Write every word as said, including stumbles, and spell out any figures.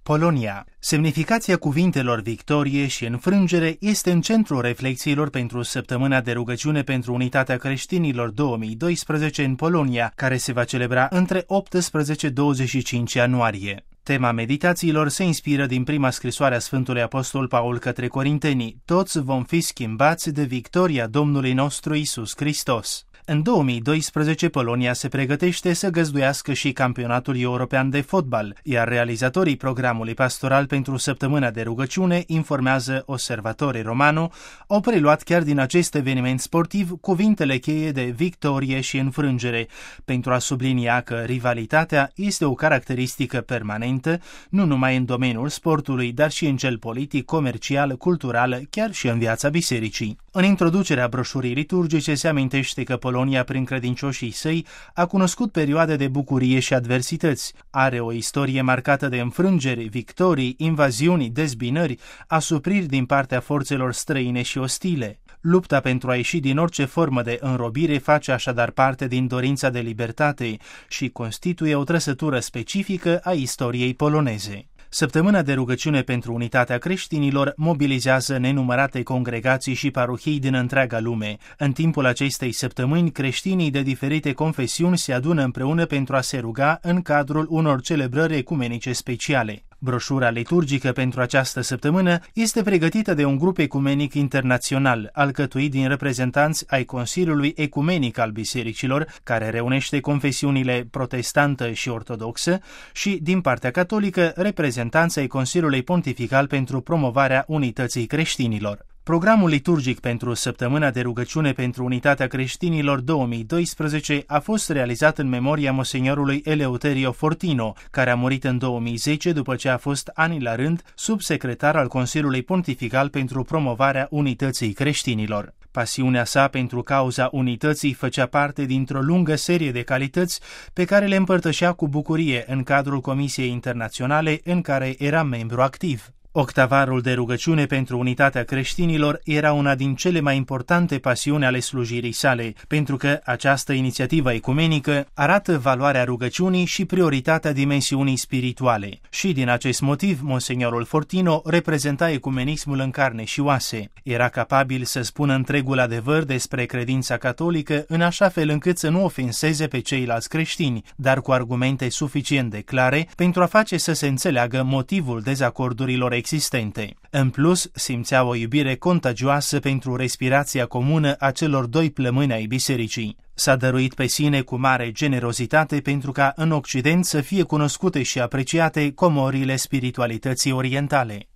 Polonia. Semnificația cuvintelor victorie și înfrângere este în centrul reflexiilor pentru săptămâna de rugăciune pentru unitatea creștinilor două mii doisprezece în Polonia, care se va celebra între optsprezece - douăzeci și cinci ianuarie. Tema meditațiilor se inspiră din prima scrisoare a Sfântului Apostol Paul către Corinteni: toți vom fi schimbați de victoria Domnului nostru Iisus Hristos. În două mii doisprezece, Polonia se pregătește să găzduiască și campionatul european de fotbal, iar realizatorii programului pastoral pentru săptămâna de rugăciune, informează Osservatore Romano, au preluat chiar din acest eveniment sportiv cuvintele cheie de victorie și înfrângere, pentru a sublinia că rivalitatea este o caracteristică permanentă, nu numai în domeniul sportului, dar și în cel politic, comercial, cultural, chiar și în viața bisericii. În introducerea broșurii liturgice se amintește că Polonia, prin credincioșii săi, a cunoscut perioade de bucurie și adversități. Are o istorie marcată de înfrângeri, victorii, invaziuni, dezbinări, asupriri din partea forțelor străine și ostile. Lupta pentru a ieși din orice formă de înrobire face așadar parte din dorința de libertate și constituie o trăsătură specifică a istoriei poloneze. Săptămâna de rugăciune pentru unitatea creștinilor mobilizează nenumărate congregații și parohii din întreaga lume. În timpul acestei săptămâni, creștinii de diferite confesiuni se adună împreună pentru a se ruga în cadrul unor celebrări ecumenice speciale. Broșura liturgică pentru această săptămână este pregătită de un grup ecumenic internațional, alcătuit din reprezentanți ai Consiliului Ecumenic al Bisericilor, care reunește confesiunile protestantă și ortodoxă, și, din partea catolică, reprezentanți ai Consiliului Pontifical pentru promovarea unității creștinilor. Programul liturgic pentru săptămâna de rugăciune pentru unitatea creștinilor două mii doisprezece a fost realizat în memoria Monseniorului Eleuterio Fortino, care a murit în două mii zece după ce a fost ani la rând subsecretar al Consiliului Pontifical pentru promovarea unității creștinilor. Pasiunea sa pentru cauza unității făcea parte dintr-o lungă serie de calități pe care le împărtășea cu bucurie în cadrul Comisiei Internaționale în care era membru activ. Octavarul de rugăciune pentru unitatea creștinilor era una din cele mai importante pasiuni ale slujirii sale, pentru că această inițiativă ecumenică arată valoarea rugăciunii și prioritatea dimensiunii spirituale. Și din acest motiv, Monseniorul Fortino reprezenta ecumenismul în carne și oase. Era capabil să spună întregul adevăr despre credința catolică în așa fel încât să nu ofenseze pe ceilalți creștini, dar cu argumente suficient de clare pentru a face să se înțeleagă motivul dezacordurilor existente. În plus, simțea o iubire contagioasă pentru respirația comună a celor doi plămâni ai bisericii. S-a dăruit pe sine cu mare generozitate pentru ca în Occident să fie cunoscute și apreciate comorile spiritualității orientale.